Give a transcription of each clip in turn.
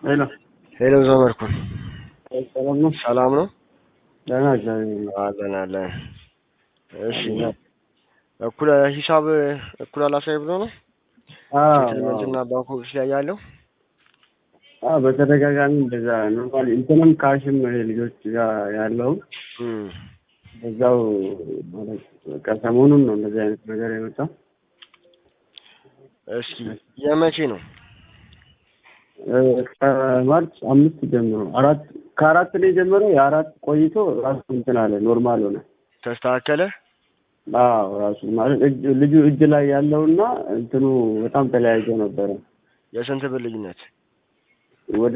ሄሎ ሄሎ ዘመድኩን ሰላም ነው? ሰላም ነው? ደህና እግዚአብሔር አለን። እሺ እኩል ሂሳብ እኩል አላሳይ ብሎ ነው ሴትልመንትና ባንኮች ላይ ያለው በተደጋጋሚ እንደዛ ነው። እንትንም ካሽም ልጆች ጋር ያለው በዛው ማለት ከሰሞኑን ነው እንደዚህ አይነት ነገር የመጣው። እሺ የመቼ ነው? ከማርች 5 ጀምሮ ከአራት ላይ ጀምሮ የአራት ቆይቶ ራሱ እንትን አለ ኖርማል ሆነ ተስተካከለ። ራሱ ማለት ልጁ እጅ ላይ ያለውና እንትኑ በጣም ተለያይቶ ነበረ። የስንት ብር ልዩነት? ወደ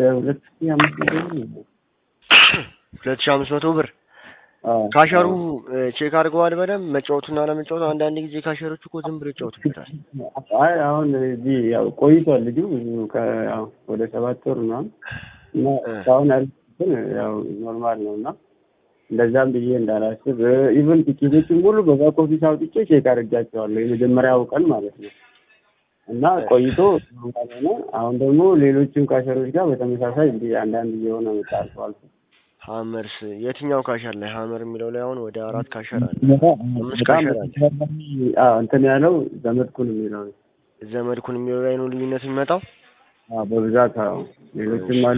2500 ብር። ካሸሩ ቼክ አድርገዋል በደንብ መጫወቱና ለመጫወቱ። አንዳንድ ጊዜ ካሸሮች እኮ ዝም ብሎ ይጫወቱበታል። አሁን እዚህ ያው ቆይቷል ልጁ ወደ 7 ወር ምናምን እና አሁን ያው ኖርማል ነውና እንደዛም ብዬ እንዳላስብ ኢቭን ቲኬቶችን ሙሉ በባክ ኦፊስ አውጥቼ ቼክ አድርጋቸዋለሁ የመጀመሪያው ቀን ማለት ነው። እና ቆይቶ ሆነ አሁን ደግሞ ሌሎችም ካሸሮች ጋር በተመሳሳይ እንዲህ አንዳንድ እየሆነ መጣል አልፎ ሀመርስ የትኛው ካሸር ላይ ሀመር የሚለው ላይ አሁን ወደ 4 ካሸር አለ 5 ካሸር አለ። እንትን ያለው ዘመድኩን የሚለው ላይ ነው ልዩነት የሚመጣው። በብዛት ሌሎችም አሉ።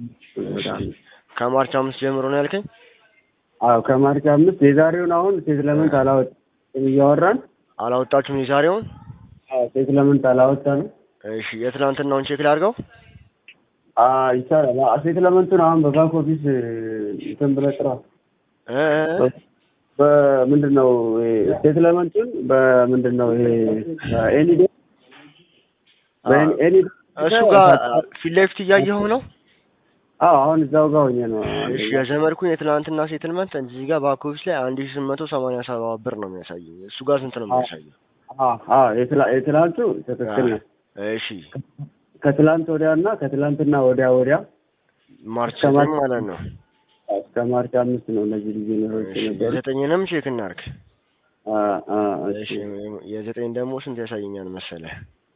ከማርች 5 ጀምሮ ነው ያልከኝ? ከማርች 5 የዛሬውን አሁን ሴትልመንት እያወራን አላወጣችሁም የዛሬውን? ሴትልመንት አላወጣንም። እሺ የትናንትናውን ቼክ ላድርገው? ይቻላል። ሴትልመንቱን አሁን በባክ ኦፊስ እንትን ብለህ ጥራ። በምንድን ነው ሴትልመንቱን በምንድን ነው ይሄ ኤኒ እሱ ጋር ፊት ለፊት እያየኸው ነው? አሁን እዛው ጋር ሆኜ ነው። እሺ የዘመድኩኝ የትናንትና ሴትልመንት እዚህ ጋር ባክ ኦፊስ ላይ 1887 ብር ነው የሚያሳየው። እሱ ጋር ስንት ነው የሚያሳየው? የትላንቱ ትክክል ነው። እሺ ከትላንት ወዲያና ከትላንትና ወዲያ ማርች 9 ማለት ነው። እስከ ማርች 5 ነው እነዚህ ሊጀነሮች ነበር። የዘጠኝንም ቼክ እናድርግ። እሺ የዘጠኝ ደግሞ ስንት ያሳየኛል መሰለህ?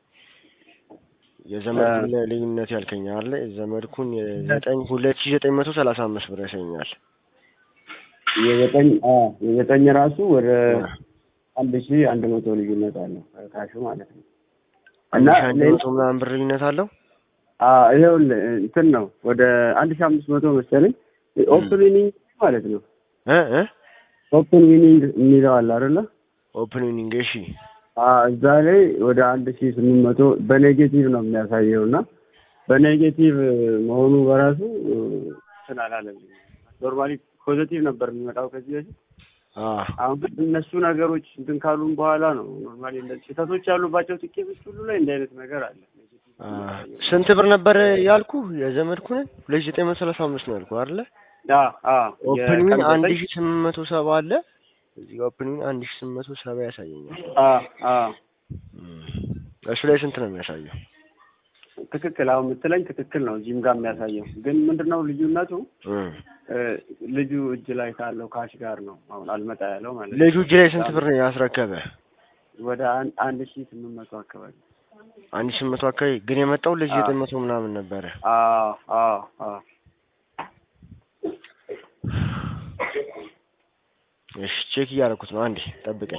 የዘመድኩን ልዩነት ያልከኝ አይደል? የዘመድኩን የዘጠኝ 2935 ብር ያሳየኛል። የዘጠኝ ራሱ ወደ 1100 ልዩነት አለው ካሹ ማለት ነው። እና 1100 ምናምን ብር ልዩነት አለው። ይኸውልህ እንትን ነው ወደ 1500 መሰለኝ ኦፕን ዊኒንግ ማለት ነው። ኦፕን ዊኒንግ የሚለው አለ አይደለ? ኦፕን ዊኒንግ እሺ። እዛ ላይ ወደ 1800 በኔጌቲቭ ነው የሚያሳየውና በኔጌቲቭ መሆኑ በራሱ እንትን አላለም። ኖርማሊ ፖዚቲቭ ነበር የሚመጣው ከዚህ በፊት። አሁን ግን እነሱ ነገሮች እንትን ካሉን በኋላ ነው ኖርማሊ እንደዚህ ስህተቶች ያሉባቸው ቲኬቶች ሁሉ ላይ እንዲህ አይነት ነገር አለ። ስንት ብር ነበር ያልኩ? የዘመድኩን 2935 ነው ያልኩ አይደለ? ኦፕን ዊን 1870 አለ እዚህ ጋር። ኦፕን ዊን 1870 ያሳየኛል። እሱ ላይ ስንት ነው የሚያሳየው? ትክክል አሁን የምትለኝ ትክክል ነው። እዚህም ጋር የሚያሳየው ግን ምንድነው ልዩነቱ? ልጁ እጅ ላይ ካለው ካሽ ጋር ነው አሁን አልመጣ ያለው ማለት ነው። ልጁ እጅ ላይ ስንት ብር ነው ያስረከበ? ወደ 1800 አካባቢ 1800 አካባቢ ግን የመጣው ልጅ 900 ምናምን ነበረ። እሺ ቼክ እያደረኩት ነው። አንዴ ጠብቀኝ።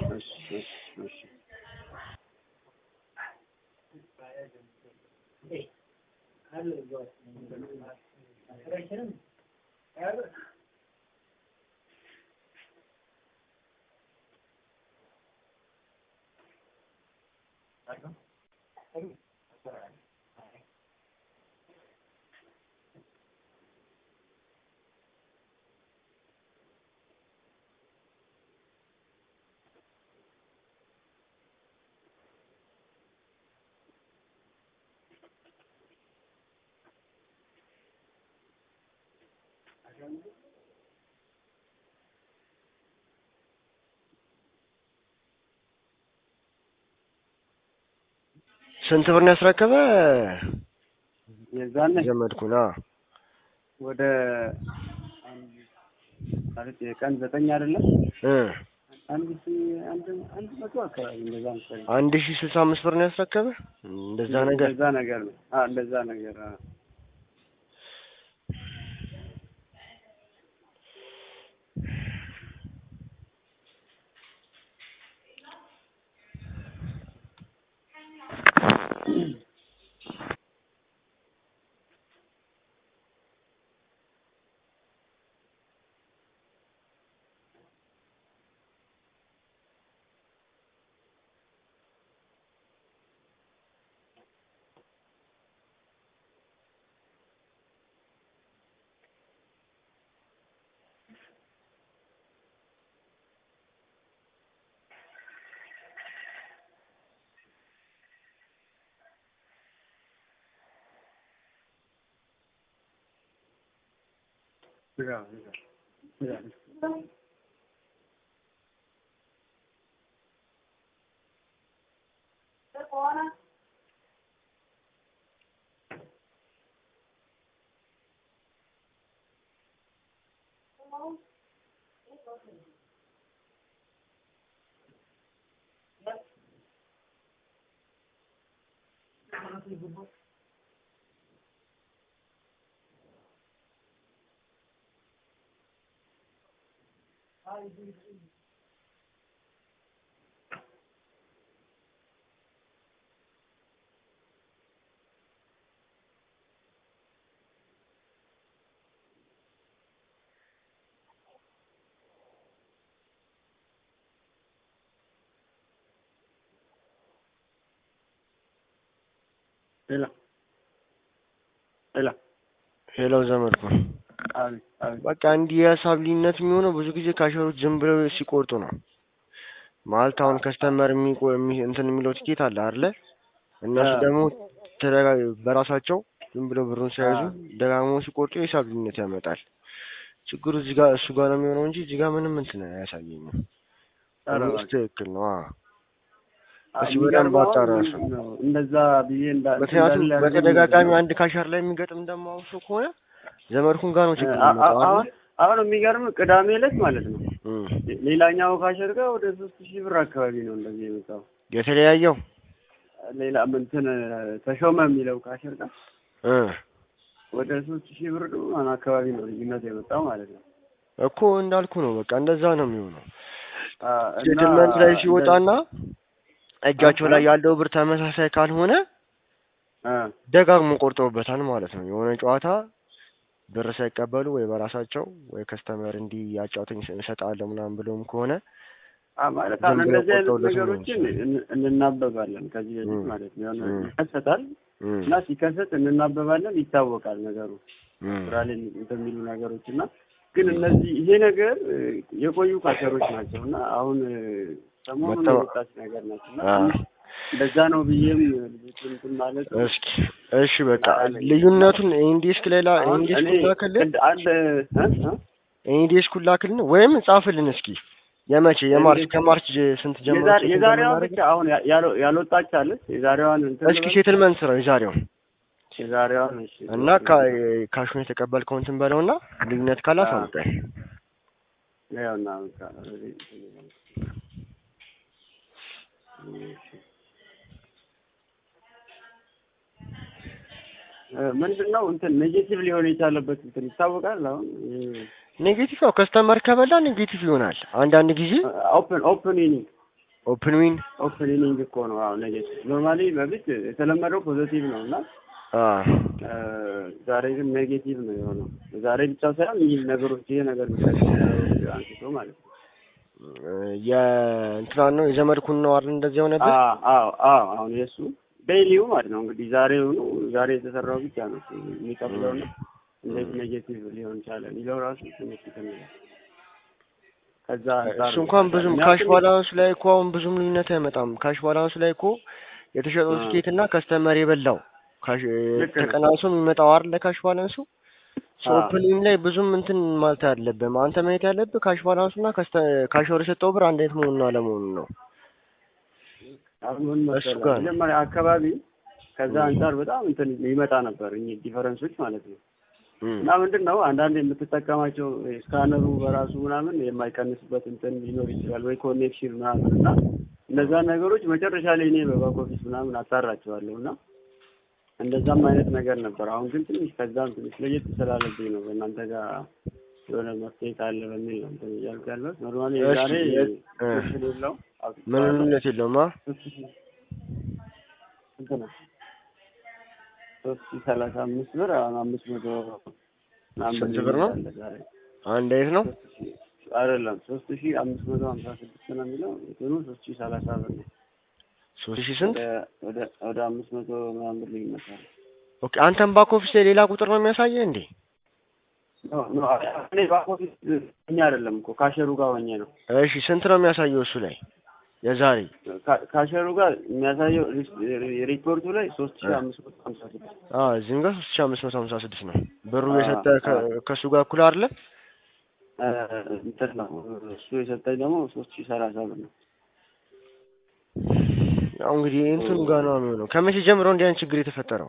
ስንት ብር ነው ያስረከበ? የዛኔ ዘመድኩና ወደ ማለት የቀን 9 አይደለም 1100 አካባቢ እንደዛ ነው። 1065 ብር ነው ያስረከበ እንደዛ ነገር ነው። እንደዛ ነገር ሄሎ ዘመድኩ በቃ እንዲህ የሂሳብ ልዩነት የሚሆነው ብዙ ጊዜ ካሸሮች ዝም ብለው ሲቆርጡ ነው። ማለት አሁን ከስተመር እንትን የሚለው ቲኬት አለ አይደለ? እነሱ ደግሞ በራሳቸው ዝም ብለው ብሩን ሳይዙ ደጋግመው ሲቆርጡ የሂሳብ ልዩነት ያመጣል። ችግሩ እዚህ ጋር እሱ ጋር ነው የሚሆነው እንጂ እዚህ ጋር ምንም እንትን አያሳየኝም። ትክክል ነው። እሱ በጣም ባጣራሱ እንደዛ ብዬ ምክንያቱም በተደጋጋሚ አንድ ካሸር ላይ የሚገጥም እንደማውሱ ከሆነ ዘመድኩን ጋር ነው ችግር የሚመጣው። አሁን የሚገርም ቅዳሜ ዕለት ማለት ነው ሌላኛው ካሸር ጋር ወደ 3000 ብር አካባቢ ነው እንደዚህ የመጣው። የተለያየው ሌላ እንትን ተሾመ የሚለው ካሸር ጋር ወደ 3000 ብር ነው አካባቢ ነው ልዩነት የመጣው ማለት ነው እኮ። እንዳልኩ ነው በቃ እንደዛ ነው የሚሆነው። ሴትልመንት ላይ ሲወጣና እጃቸው ላይ ያለው ብር ተመሳሳይ ካልሆነ ደጋግሞ ቆርጠውበታል ማለት ነው። የሆነ ጨዋታ ብር ሳይቀበሉ ወይ በራሳቸው ወይ ከስተመር እንዲህ ያጫውተኝ እሰጣለሁ ምናምን ብለውም ከሆነ ማለት አሁን እንደዚህ አይነት ነገሮችን እንናበባለን ከዚህ በፊት ማለት ነው። የሆነ ይከሰታል እና ሲከሰት እንናበባለን፣ ይታወቃል ነገሩ ስራሌ እንደሚሉ ነገሮች እና ግን እነዚህ ይሄ ነገር የቆዩ ካሸሮች ናቸውና አሁን ሰሞኑን የወጣች ነገር ናቸውና እንደዛ ነው ብዬም እንትን ማለት ነው። እሺ በቃ ልዩነቱን ኢንዲስክ ሌላ ኢንዲስክ ላክልን ኢንዲስክ ላክልን ወይም ጻፍልን እስኪ የመቼ የማርች ከማርች ስንት ጀምሮ የዛሬዋ ብቻ አሁን ያልወጣች አለች የዛሬዋን እንትን እስኪ ሴትልመንት ነው የዛሬዋን እሺ እና ካሹን የተቀበልከው እንትን በለውና ልዩነት ካላት አውጣኝ ያውና ምንድነው እንትን ኔጌቲቭ ሊሆን የቻለበት እንትን ይታወቃል። አሁን ኔጌቲቭ ነው ከስተመር ከበላ ኔጌቲቭ ይሆናል። አንዳንድ ጊዜ ኦፕን ኢኒንግ እኮ ነው። አሁን ኔጌቲቭ ኖርማሊ በፊት የተለመደው ፖዚቲቭ ነው እና ዛሬ ግን ኔጌቲቭ ነው የሆነው። ዛሬ ብቻ ሳይሆን ይሄ ነገሮች ይሄ ነገር ብቻ አንስቶ ማለት ነው የእንትራን ነው የዘመድኩን ነው አይደል እንደዚህ ሆነበት። አሁን የሱ ዴይሊው ማለት ነው እንግዲህ ዛሬ የተሰራው ብቻ ነው የሚቀበለው ነው። እንዴት ኔጌቲቭ ሊሆን ይችላል ይለው ራሱ ትንሽ ይተምራል። ከዛ እሱ እንኳን ብዙም ካሽ ባላንስ ላይ እኮ አሁን ብዙም ልዩነት አይመጣም። ካሽ ባላንስ ላይ እኮ የተሸጠው ቲኬት እና ከስተመር የበላው ካሽ ተቀናንሶ የሚመጣው አይደል ካሽ ባላንሱ። ኦፕኒንግ ላይ ብዙም እንትን ማለት አይደለም። አንተ ማየት ያለብህ ካሽ ባላንሱና ካሽ የሰጠው ብር አንድ አይነት መሆኑን አለመሆኑን ነው። አሁን መጀመሪያ አካባቢ ከዛ አንፃር በጣም እንትን ይመጣ ነበር እኚህ ዲፈረንሶች ማለት ነው። እና ምንድነው አንዳንድ የምትጠቀማቸው ስካነሩ በራሱ ምናምን የማይቀንስበት እንትን ሊኖር ይችላል ወይ ኮኔክሽን ምናምን እና እነዛ ነገሮች መጨረሻ ላይ እኔ በባክ ኦፊስ ምናምን አጣራቸዋለሁና እንደዛም አይነት ነገር ነበር። አሁን ግን ትንሽ ከዛም ትንሽ ለየት ስላለብኝ ነው እናንተ ጋር የሆነ መፍትሄ ካለ በሚል ነው እንትን እያልኩ ያለሁት። ኖርማሊ ዛሬ ምንም ልዩነት የለውም። እንትን 3035 ብር 500 ስንት ብር ነው? አንድ አይነት ነው አይደለም 3556 ነው የሚለው እንትኑ 3030 ብር ነው። 3000 ስንት? ወደ 500 ምናምን ብር ይመጣል። ኦኬ አንተም ባክ ኦፊስ ላይ ሌላ ቁጥር ነው የሚያሳየህ እንዴ? ኖ እኔ ባክ ኦፊስ እኛ አይደለም እኮ ካሸሩ ጋር ሆኜ ነው። እሺ ስንት ነው የሚያሳየው እሱ ላይ? የዛሬ ካሸሩ ጋር የሚያሳየው ሪፖርቱ ላይ 3556 እዚህም ጋር 3556 ነው። ብሩ የሰጠ ከሱ ጋር እኩል አይደለ? እንትን ነው እሱ የሰጠኝ ደግሞ 3030 ብር ነው። ያው እንግዲህ እንትኑ ጋር ነው የሚሆነው። ከመቼ ጀምሮ እንዲህ አይነት ችግር የተፈጠረው?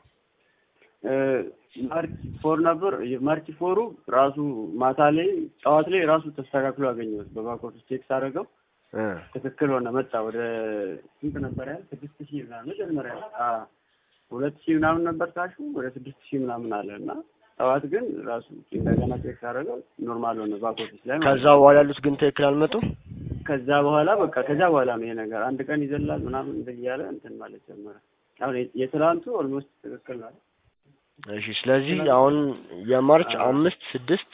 ማርች 4 ነበር። ማርች 4 ራሱ ማታ ላይ ጠዋት ላይ ራሱ ተስተካክሎ አገኘሁት። በባክ ኦፊስ ቼክ ሳደርገው ትክክል ሆነ መጣ። ወደ ስንት ነበር ያለ 6000 ምናምን መጀመሪያ 2000 ምናምን ነበር ታሹ ወደ 6000 ምናምን አለና ጠዋት ግን ራሱ እንደገና ቼክ ሳደርገው ኖርማል ሆነ ባክ ኦፊስ ላይ። ከዛ በኋላ ያሉት ግን ትክክል አልመጡም። ከዛ በኋላ በቃ ከዛ በኋላ ነው ይሄ ነገር አንድ ቀን ይዘላል ምናምን እንደያለ እንትን ማለት ጀመረ። አሁን የትላንቱ ኦልሞስት ትክክል ነው። እሺ ስለዚህ አሁን የማርች 5 6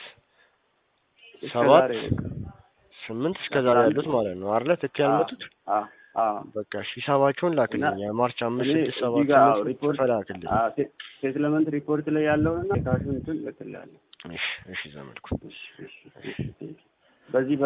7 8 እስከ ዛሬ ያሉት ማለት ነው አይደል? ትክክል ያልመጡት በቃ ሂሳባቸውን ላክልኝ። የማርች 5 6 7 8 ሪፖርት ላክልኝ። ሴትልመንት ሪፖርት ላይ ያለውና ካሹን እንትን ልክልሃለሁ። እሺ ዘመድኩ። በዚህ